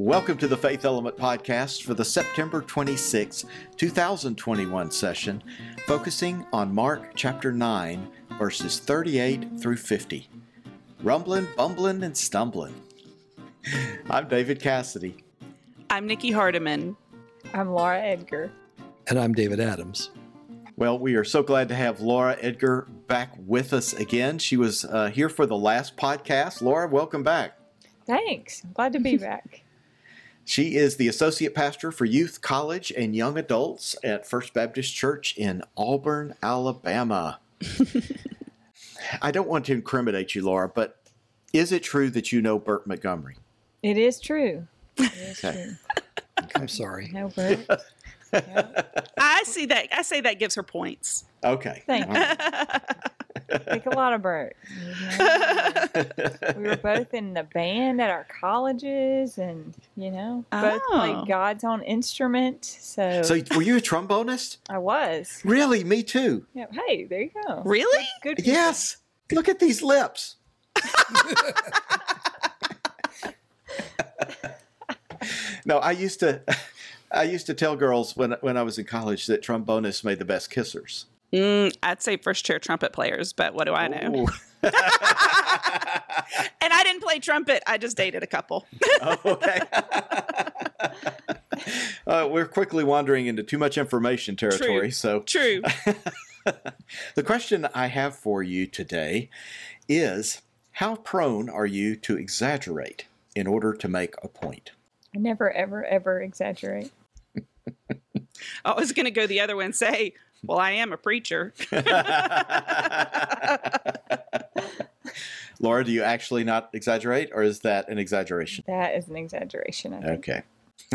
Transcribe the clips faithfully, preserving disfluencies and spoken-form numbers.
Welcome to the Faith Element Podcast for the September twenty-sixth, twenty twenty-one session, focusing on Mark chapter nine, verses thirty-eight through fifty. Rumbling, bumbling, and stumbling. I'm David Cassidy. I'm Nikki Hardiman. I'm Laura Edgar. And I'm David Adams. Well, we are so glad to have Laura Edgar back with us again. She was uh, here for the last podcast. Laura, welcome back. Thanks. I'm glad to be back. She is the Associate Pastor for Youth, College, and Young Adults at First Baptist Church in Auburn, Alabama. I don't want to incriminate you, Laura, but is it true that you know Bert Montgomery? It is true. It is Okay. true. I'm sorry. No, Bert. Yeah. I see that. I say that gives her points. Okay. Thank you. Think a lot of Bert. We were both in the band at our colleges, and you know, both Oh. played God's own instrument. So, So were you a trombonist? I was. Really? Me too. Yeah, hey, there you go. Really? Good. people. Yes. Look at these lips. No, I used to I used to tell girls when when I was in college that trombonists made the best kissers. Mm, I'd say first chair trumpet players, but what do I know? Ooh. And I didn't play trumpet. I just dated a couple. Oh, okay. uh, we're quickly wandering into too much information territory. True. So True. the question I have for you today is, how prone are you to exaggerate in order to make a point? I never, ever, ever exaggerate. I was going to go the other way and say, well, I am a preacher. Laura, do you actually not exaggerate, or is that an exaggeration? That is an exaggeration, I think. Okay.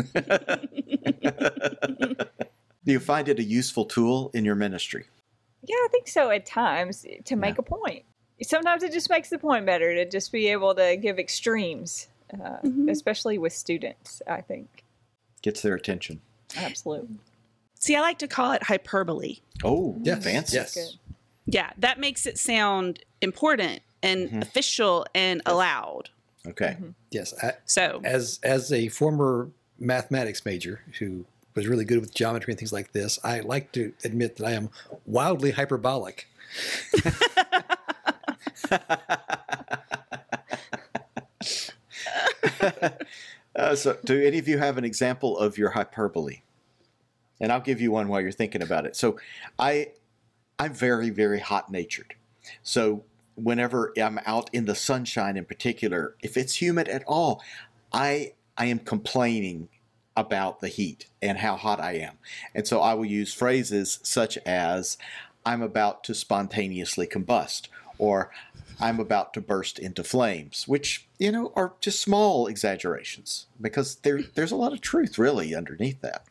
Do you find it a useful tool in your ministry? Yeah, I think so at times to make Yeah. a point. Sometimes it just makes the point better to just be able to give extremes, uh, Mhm. especially with students, I think. Gets their attention. Absolutely. See, I like to call it hyperbole. Oh, Yes. fancy. Yes. Good. Yeah, that makes it sound important and Mhm. official and allowed. Okay. Mhm. Yes. I, So, as as a former mathematics major who was really good with geometry and things like this, I like to admit that I am wildly hyperbolic. uh, so, do any of you have an example of your hyperbole? And I'll give you one while you're thinking about it. So, I, I'm very, very hot-natured. So, whenever I'm out in the sunshine, in particular, if it's humid at all, I I am complaining about the heat and how hot I am. And so I will use phrases such as, I'm about to spontaneously combust, or I'm about to burst into flames, which, you know, are just small exaggerations because there, there's a lot of truth really underneath that.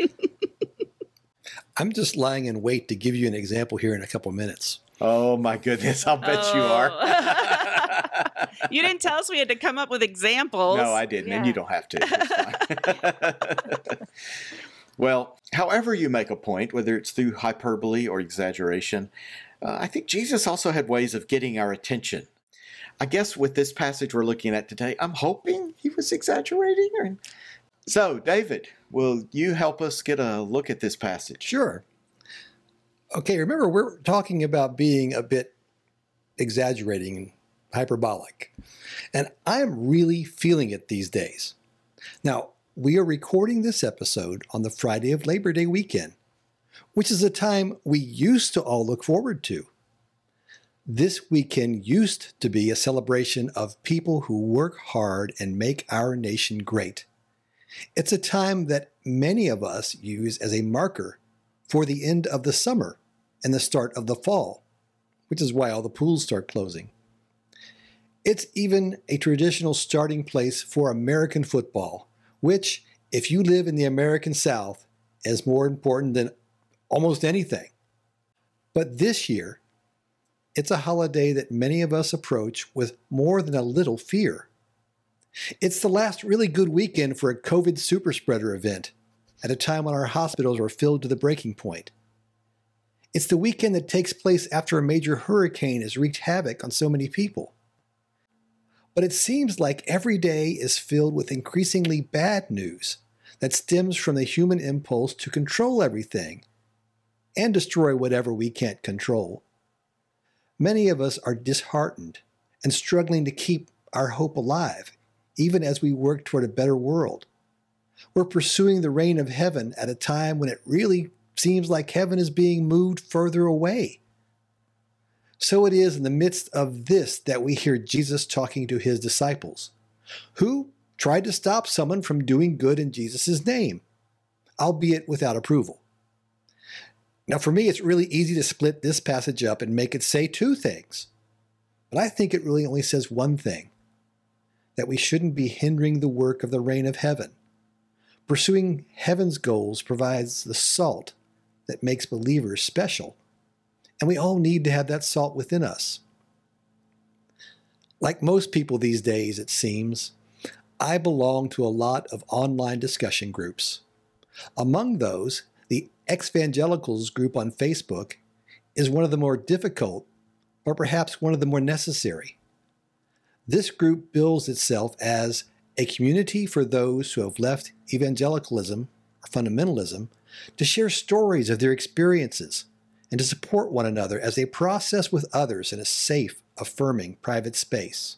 I'm just lying in wait to give you an example here in a couple minutes. Oh my goodness, I'll bet you are. Oh. You didn't tell us we had to come up with examples. No, I didn't, and Yeah. you don't have to. It's fine. Well, however you make a point, whether it's through hyperbole or exaggeration, uh, I think Jesus also had ways of getting our attention. I guess with this passage we're looking at today, I'm hoping he was exaggerating. Or... So, David, will you help us get a look at this passage? Sure. Okay, remember we're talking about being a bit exaggerating and hyperbolic. And I am really feeling it these days. Now, we are recording this episode on the Friday of Labor Day weekend, which is a time we used to all look forward to. This weekend used to be a celebration of people who work hard and make our nation great. It's a time that many of us use as a marker for the end of the summer and the start of the fall, which is why all the pools start closing. It's even a traditional starting place for American football, which, if you live in the American South, is more important than almost anything. But this year, it's a holiday that many of us approach with more than a little fear. It's the last really good weekend for a COVID super spreader event, at a time when our hospitals are filled to the breaking point. It's the weekend that takes place after a major hurricane has wreaked havoc on so many people. But it seems like every day is filled with increasingly bad news that stems from the human impulse to control everything and destroy whatever we can't control. Many of us are disheartened and struggling to keep our hope alive, even as we work toward a better world. We're pursuing the reign of heaven at a time when it really seems like heaven is being moved further away. So it is in the midst of this that we hear Jesus talking to his disciples, who tried to stop someone from doing good in Jesus' name, albeit without approval. Now, for me, it's really easy to split this passage up and make it say two things. But I think it really only says one thing, that we shouldn't be hindering the work of the reign of heaven. Pursuing heaven's goals provides the salt that makes believers special, and we all need to have that salt within us. Like most people these days, it seems, I belong to a lot of online discussion groups. Among those, the Ex-Evangelicals group on Facebook is one of the more difficult, or perhaps one of the more necessary. This group bills itself as a community for those who have left evangelicalism or fundamentalism to share stories of their experiences and to support one another as they process with others in a safe, affirming private space.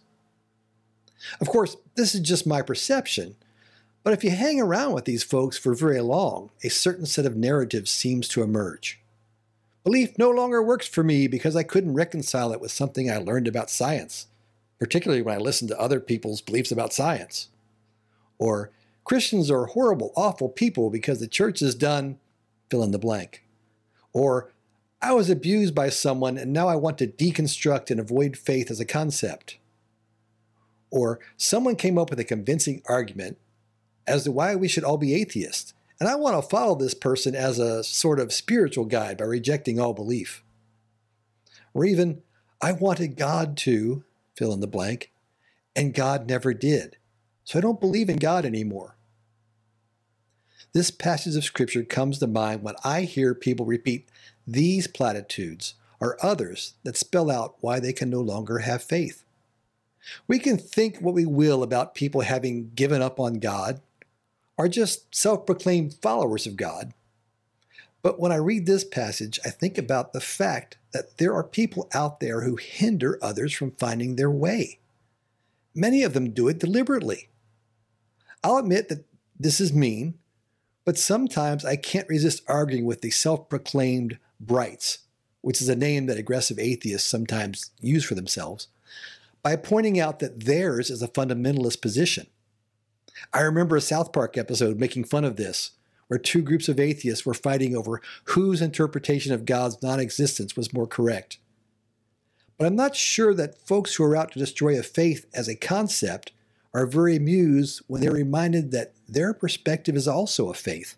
Of course, this is just my perception, but if you hang around with these folks for very long, a certain set of narratives seems to emerge. Belief no longer works for me because I couldn't reconcile it with something I learned about science, particularly when I listened to other people's beliefs about science. Or, Christians are horrible, awful people because the church has done fill in the blank. Or, I was abused by someone and now I want to deconstruct and avoid faith as a concept. Or, someone came up with a convincing argument as to why we should all be atheists, and I want to follow this person as a sort of spiritual guide by rejecting all belief. Or even, I wanted God to fill in the blank, and God never did, so I don't believe in God anymore. This passage of Scripture comes to mind when I hear people repeat these platitudes or others that spell out why they can no longer have faith. We can think what we will about people having given up on God or just self-proclaimed followers of God. But when I read this passage, I think about the fact that there are people out there who hinder others from finding their way. Many of them do it deliberately. I'll admit that this is mean, but sometimes I can't resist arguing with the self-proclaimed brights, which is a name that aggressive atheists sometimes use for themselves, by pointing out that theirs is a fundamentalist position. I remember a South Park episode making fun of this, where two groups of atheists were fighting over whose interpretation of God's non-existence was more correct. But I'm not sure that folks who are out to destroy a faith as a concept are very amused when they're reminded that their perspective is also a faith.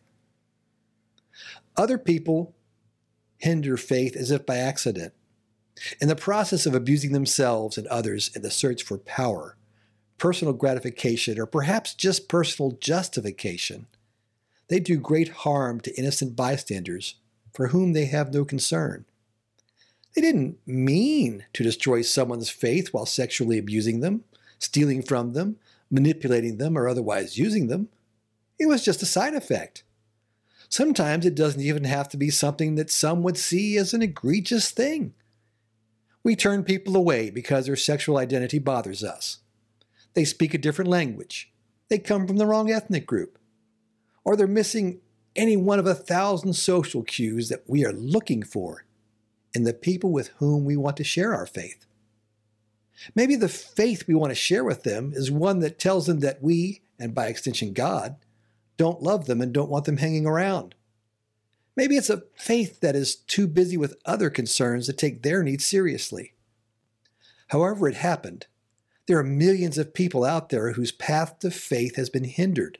Other people hinder faith as if by accident. In the process of abusing themselves and others in the search for power, personal gratification, or perhaps just personal justification, they do great harm to innocent bystanders for whom they have no concern. They didn't mean to destroy someone's faith while sexually abusing them, stealing from them, manipulating them, or otherwise using them. It was just a side effect. Sometimes it doesn't even have to be something that some would see as an egregious thing. We turn people away because their sexual identity bothers us. They speak a different language. They come from the wrong ethnic group. Or they're missing any one of a thousand social cues that we are looking for in the people with whom we want to share our faith. Maybe the faith we want to share with them is one that tells them that we, and by extension God, don't love them and don't want them hanging around. Maybe it's a faith that is too busy with other concerns to take their needs seriously. However it happened, there are millions of people out there whose path to faith has been hindered.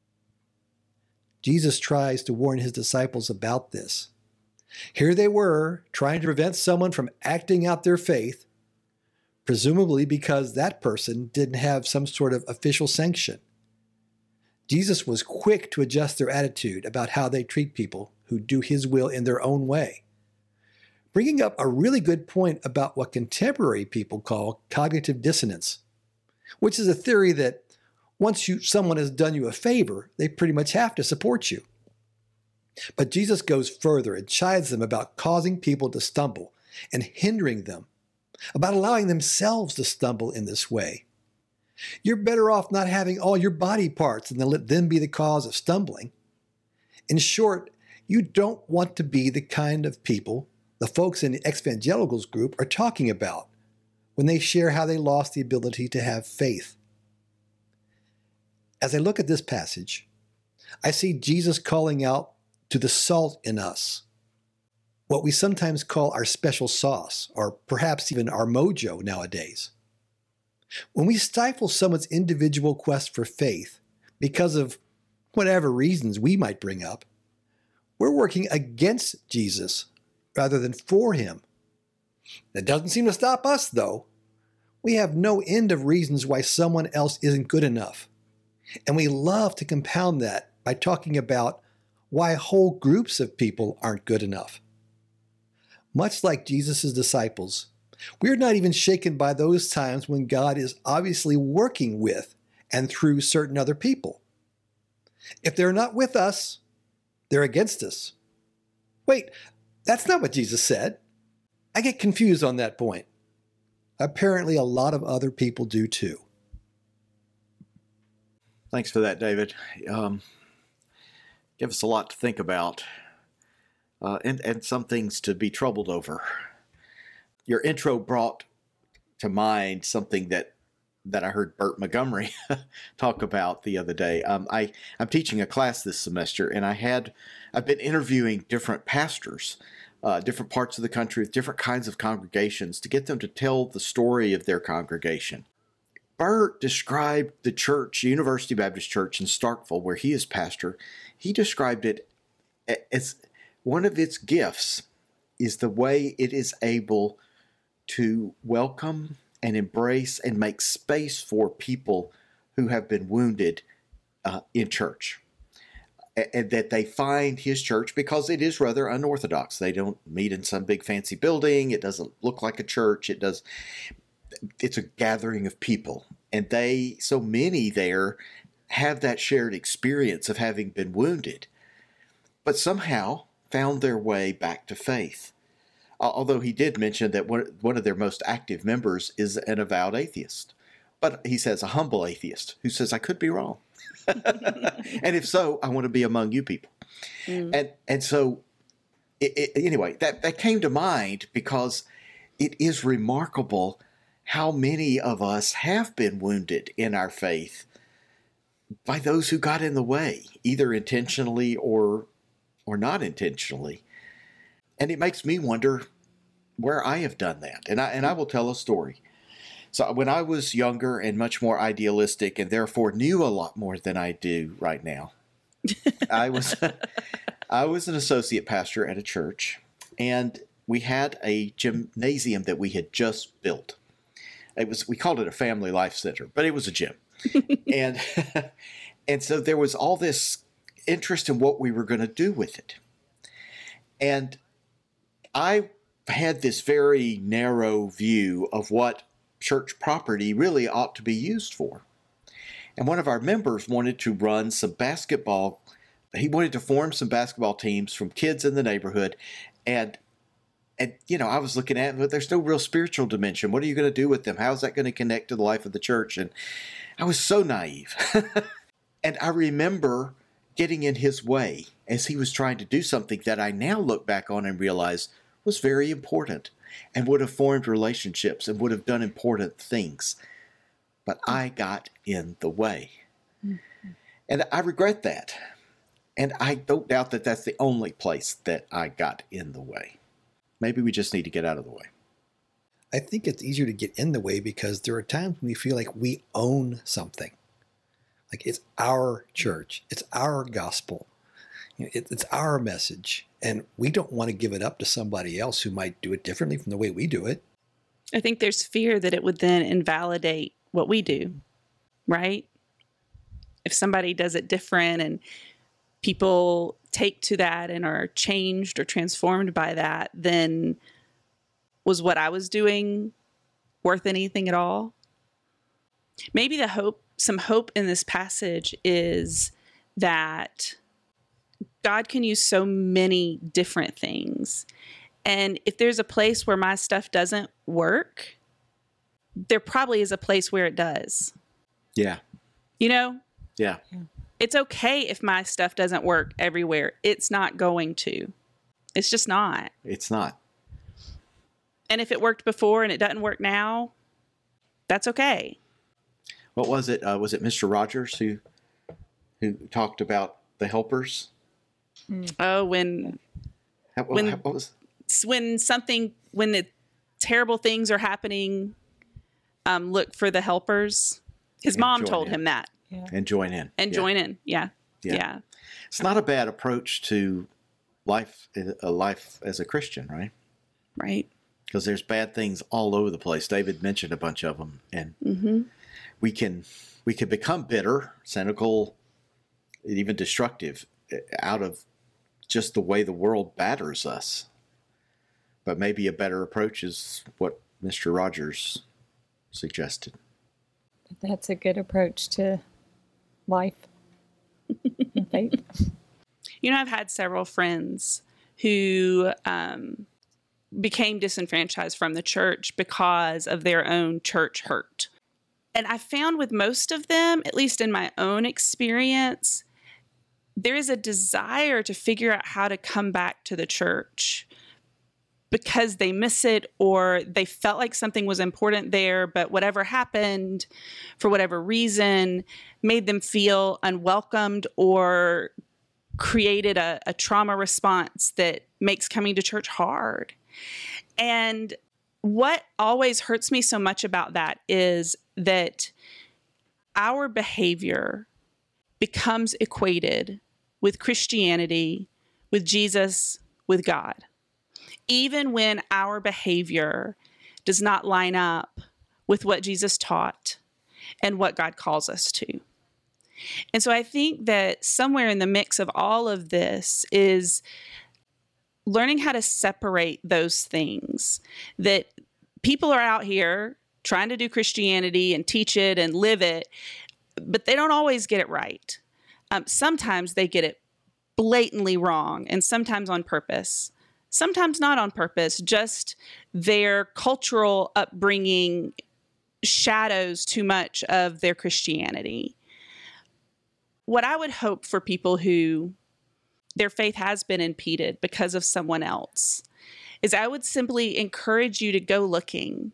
Jesus tries to warn his disciples about this. Here they were, trying to prevent someone from acting out their faith, presumably because that person didn't have some sort of official sanction. Jesus was quick to adjust their attitude about how they treat people who do his will in their own way, bringing up a really good point about what contemporary people call cognitive dissonance. which is a theory that once you, someone has done you a favor, they pretty much have to support you. But Jesus goes further and chides them about causing people to stumble and hindering them, about allowing themselves to stumble in this way. You're better off not having all your body parts than to let them be the cause of stumbling. In short, you don't want to be the kind of people the folks in the ex-evangelicals group are talking about when they share how they lost the ability to have faith. As I look at this passage, I see Jesus calling out to the salt in us, what we sometimes call our special sauce, or perhaps even our mojo nowadays. When we stifle someone's individual quest for faith because of whatever reasons we might bring up, we're working against Jesus rather than for him. That doesn't seem to stop us, though. We have no end of reasons why someone else isn't good enough. And we love to compound that by talking about why whole groups of people aren't good enough. Much like Jesus' disciples, we're not even shaken by those times when God is obviously working with and through certain other people. If they're not with us, they're against us. Wait, that's not what Jesus said. I get confused on that point. Apparently, a lot of other people do too. Thanks for that, David. Um, give us a lot to think about, uh, and, and some things to be troubled over. Your intro brought to mind something that that I heard Bert Montgomery talk about the other day. Um, I, I'm teaching a class this semester, and I had I've been interviewing different pastors, uh, different parts of the country with different kinds of congregations to get them to tell the story of their congregation. Bert described the church, University Baptist Church in Starkville, where he is pastor. He described it as one of its gifts is the way it is able to welcome and embrace and make space for people who have been wounded uh, in church. And that they find his church, because it is rather unorthodox. They don't meet in some big fancy building. It doesn't look like a church. It does. It's a gathering of people. And they, so many there, have that shared experience of having been wounded, but somehow found their way back to faith. Although he did mention that one, one of their most active members is an avowed atheist. But he says a humble atheist who says, I could be wrong. And if so, I want to be among you people. Mm. And and so, it, it, anyway, that, that came to mind because it is remarkable how many of us have been wounded in our faith by those who got in the way, either intentionally or or not intentionally. And it makes me wonder where I have done that. And I and I will tell a story. So when I was younger and much more idealistic and therefore knew a lot more than I do right now, I was I was an associate pastor at a church, and we had a gymnasium that we had just built. It was we called it a family life center, but it was a gym. and and so there was all this interest in what we were going to do with it. And I had this very narrow view of what church property really ought to be used for. And one of our members wanted to run some basketball. He wanted to form some basketball teams from kids in the neighborhood. And, and you know, I was looking at it, but there's no real spiritual dimension. What are you going to do with them? How is that going to connect to the life of the church? And I was so naive. And I remember getting in his way as he was trying to do something that I now look back on and realize was very important and would have formed relationships and would have done important things. But I got in the way. Mm-hmm. And I regret that. And I don't doubt that that's the only place that I got in the way. Maybe we just need to get out of the way. I think it's easier to get in the way because there are times when we feel like we own something. Like it's our church. It's our gospel. It's our message. And we don't want to give it up to somebody else who might do it differently from the way we do it. I think there's fear that it would then invalidate what we do, right? If somebody does it different and people take to that and are changed or transformed by that, then was what I was doing worth anything at all? maybe the hope, some hope in this passage is that God can use so many different things. And if there's a place where my stuff doesn't work, there probably is a place where it does. Yeah. You know? Yeah. It's okay if my stuff doesn't work everywhere. It's not going to. It's just not. It's not. And if it worked before and it doesn't work now, that's okay. What was it? Uh, was it Mister Rogers who who talked about the helpers? Oh, when How, When- how- what was? when something when the terrible things are happening, um, look for the helpers. His And mom join told in. him that. Yeah. And join in. And Yeah. join in. Yeah. Yeah. Yeah. It's not a bad approach to life, a life as a Christian, right? Right. Because there's bad things all over the place. David mentioned a bunch of them, and Mm-hmm. we can we can become bitter, cynical, even destructive out of just the way the world batters us. But maybe a better approach is what Mister Rogers suggested. That's a good approach to life and faith. You know, I've had several friends who um, became disenfranchised from the church because of their own church hurt. And I found with most of them, at least in my own experience, there is a desire to figure out how to come back to the church because they miss it or they felt like something was important there, but whatever happened for whatever reason made them feel unwelcomed or created a, a trauma response that makes coming to church hard. And what always hurts me so much about that is that our behavior becomes equated with Christianity, with Jesus, with God, even when our behavior does not line up with what Jesus taught and what God calls us to. And so I think that somewhere in the mix of all of this is learning how to separate those things, that people are out here trying to do Christianity and teach it and live it, but they don't always get it right. Um, sometimes they get it blatantly wrong, and sometimes on purpose. Sometimes not on purpose, just their cultural upbringing shadows too much of their Christianity. What I would hope for people who their faith has been impeded because of someone else is I would simply encourage you to go looking,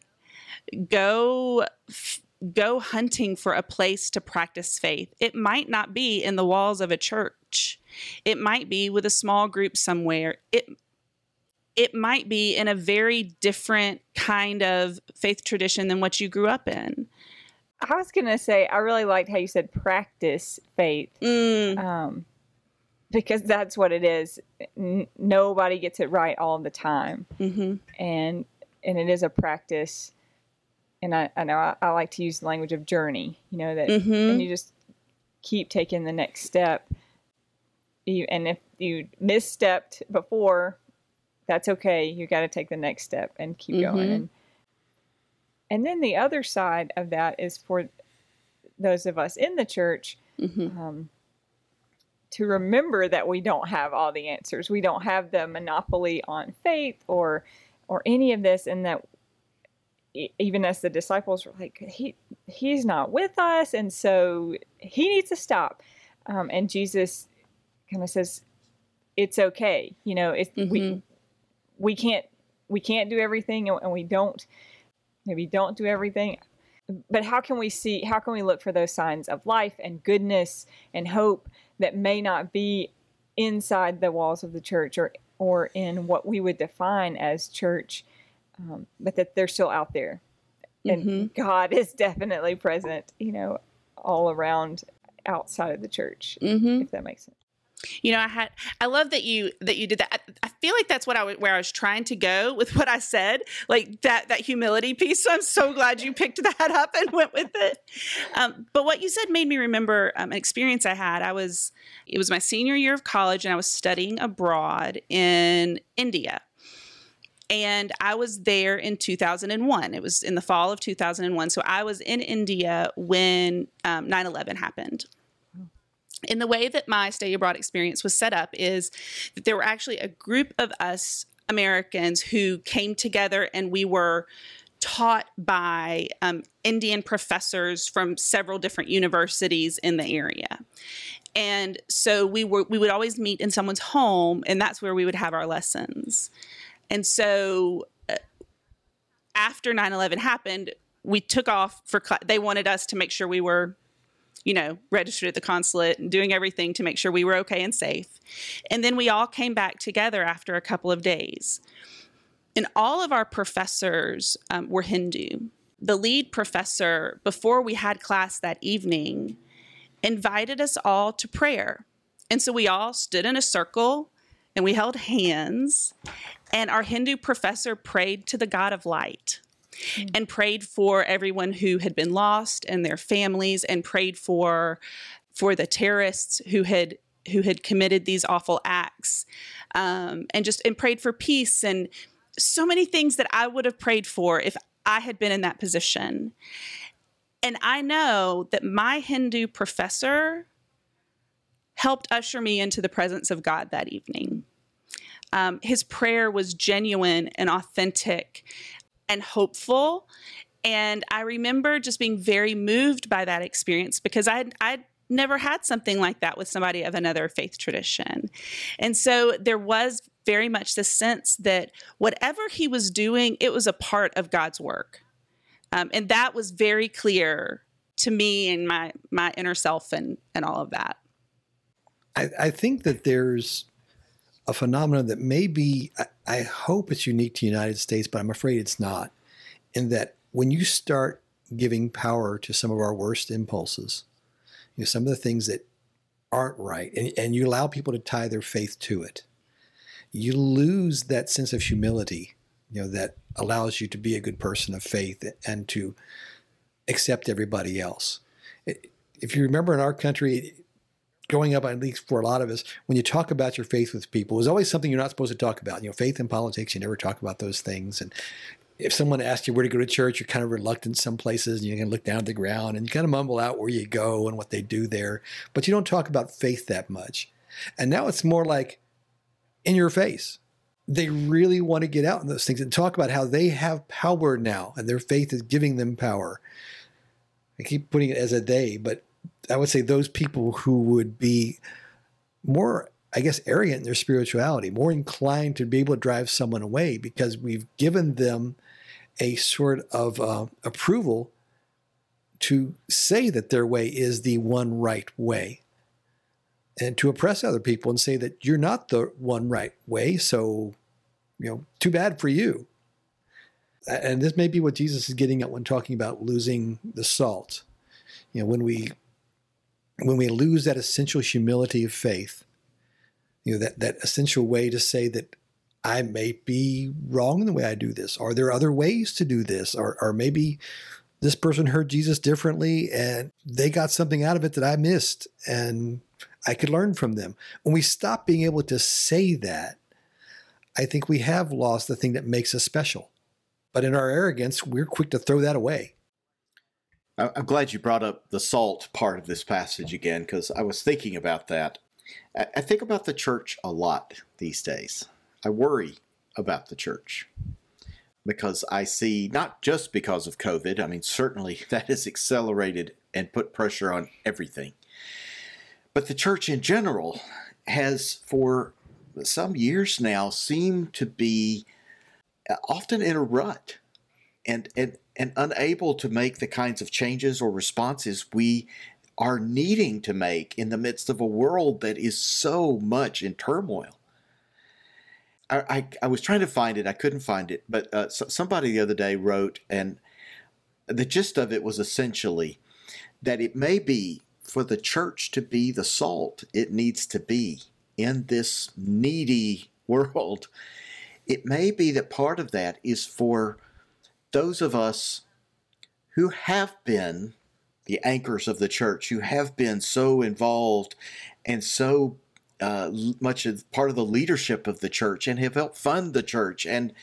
go go hunting for a place to practice faith. It might not be in the walls of a church. It might be with a small group somewhere. It it might be in a very different kind of faith tradition than what you grew up in. I was going to say, I really liked how you said practice faith. Mm, Um, because that's what it is. N- nobody gets it right all the time. hmm And and it is a practice. And I, I know I, I like to use the language of journey, you know, that Mhm. and you just keep taking the next step. You, and if you misstepped before, that's okay. You got to take the next step and keep going. Mhm. And, and then the other side of that is for those of us in the church hmm um, to remember that we don't have all the answers. We don't have the monopoly on faith or or any of this, and that e- even as the disciples were like, he he's not with us, and so he needs to stop. Um, and Jesus kind of says, "It's okay. You know, it's we Mhm. we can't we can't do everything, and, and we don't maybe don't do everything." But how can we see, how can we look for those signs of life and goodness and hope that may not be inside the walls of the church or, or in what we would define as church, um, but that they're still out there. And Mhm. God is definitely present, you know, all around outside of the church, hmm if that makes sense. You know, I had, I love that you, that you did that. I, I feel like that's what I was, where I was trying to go with what I said, like that, that humility piece. So I'm so glad you picked that up and went with it. Um, but what you said made me remember um, an experience I had. I was, it was my senior year of college and I was studying abroad in India. And I was there in two thousand one. It was in the fall of two thousand one. So I was in India when um, nine eleven happened. And the way that my stay abroad experience was set up is that there were actually a group of us Americans who came together, and we were taught by um, Indian professors from several different universities in the area. And so we were we would always meet in someone's home, and that's where we would have our lessons. And so uh, after nine eleven happened, we took off for cl- they wanted us to make sure we were, you know, registered at the consulate and doing everything to make sure we were okay and safe. And then we all came back together after a couple of days. And all of our professors um, were Hindu. The lead professor, before we had class that evening, invited us all to prayer. And so we all stood in a circle and we held hands. And our Hindu professor prayed to the God of light. Mm-hmm. And prayed for everyone who had been lost and their families, and prayed for for the terrorists who had who had committed these awful acts, um, and just and prayed for peace and so many things that I would have prayed for if I had been in that position. And I know that my Hindu professor helped usher me into the presence of God that evening. Um, his prayer was genuine and authentic and hopeful. And I remember just being very moved by that experience, because I'd, I'd never had something like that with somebody of another faith tradition. And so there was very much the sense that whatever he was doing, it was a part of God's work. Um, and that was very clear to me and my, my inner self and, and all of that. I, I think that there's a phenomenon that maybe, I, I hope it's unique to the United States, but I'm afraid it's not, in that when you start giving power to some of our worst impulses, you know, some of the things that aren't right, and, and you allow people to tie their faith to it, you lose that sense of humility, you know, that allows you to be a good person of faith and to accept everybody else. If you remember in our country, growing up, at least for a lot of us, when you talk about your faith with people, it's always something you're not supposed to talk about. You know, faith and politics, you never talk about those things. And if someone asks you where to go to church, you're kind of reluctant some places, and you can look down at the ground and you kind of mumble out where you go and what they do there. But you don't talk about faith that much. And now it's more like in your face. They really want to get out in those things and talk about how they have power now and their faith is giving them power. I keep putting it as a they, but I would say those people who would be more, I guess, arrogant in their spirituality, more inclined to be able to drive someone away because we've given them a sort of uh, approval to say that their way is the one right way, and to oppress other people and say that you're not the one right way, so, you know, too bad for you. And this may be what Jesus is getting at when talking about losing the salt. You know, when we when we lose that essential humility of faith, you know, that, that essential way to say that I may be wrong in the way I do this. Are there other ways to do this? Or, or maybe this person heard Jesus differently and they got something out of it that I missed and I could learn from them. When we stop being able to say that, I think we have lost the thing that makes us special. But in our arrogance, we're quick to throw that away. I'm glad you brought up the salt part of this passage again, because I was thinking about that. I think about the church a lot these days. I worry about the church because I see, not just because of COVID, I mean, certainly that has accelerated and put pressure on everything. But the church in general has, for some years now, seemed to be often in a rut and, and, and unable to make the kinds of changes or responses we are needing to make in the midst of a world that is so much in turmoil. I, I, I was trying to find it. I couldn't find it. But uh, so, somebody the other day wrote, and the gist of it was essentially that it may be for the church to be the salt it needs to be in this needy world. It may be that part of that is for those of us who have been the anchors of the church, who have been so involved and so uh, much of part of the leadership of the church and have helped fund the church and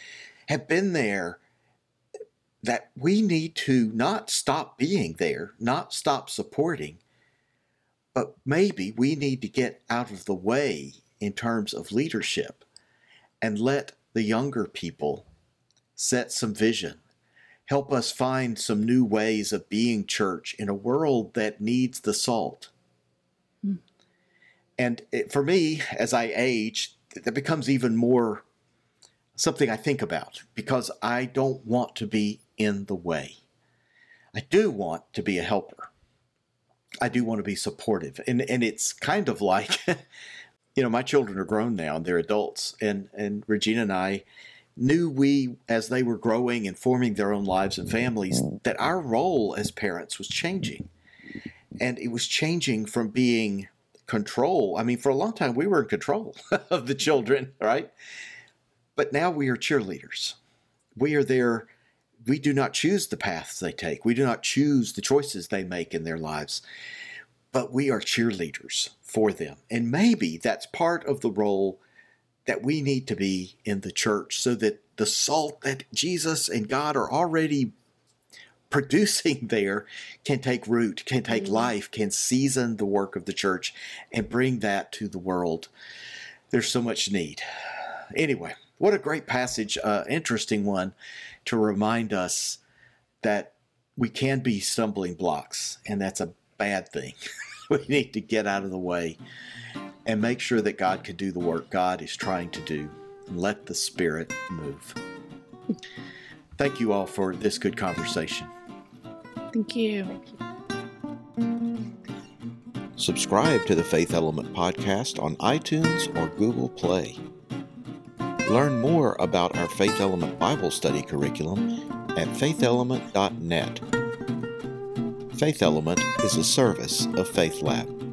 have been there that we need to not stop being there, not stop supporting, but maybe we need to get out of the way in terms of leadership and let the younger people set some vision, help us find some new ways of being church in a world that needs the salt. Hmm. And it, for me, as I age, that becomes even more something I think about, because I don't want to be in the way. I do want to be a helper. I do want to be supportive. And and it's kind of like, you know, my children are grown now and they're adults. And, and Regina and I knew we, as they were growing and forming their own lives and families, that our role as parents was changing. And it was changing from being control. I mean, for a long time, we were in control of the children, right? But now we are cheerleaders. We are there. We do not choose the paths they take. We do not choose the choices they make in their lives. But we are cheerleaders for them. And maybe that's part of the role that we need to be in the church, so that the salt that Jesus and God are already producing there can take root, can take mm-hmm. life, can season the work of the church and bring that to the world. There's so much need. Anyway, what a great passage, uh, interesting one, to remind us that we can be stumbling blocks, and that's a bad thing. We need to get out of the way and make sure that God can do the work God is trying to do, and let the Spirit move. Thank you all for this good conversation. Thank you. Thank you. Subscribe to the Faith Element podcast on iTunes or Google Play. Learn more about our Faith Element Bible study curriculum at faith element dot net. Faith Element is a service of Faith Lab.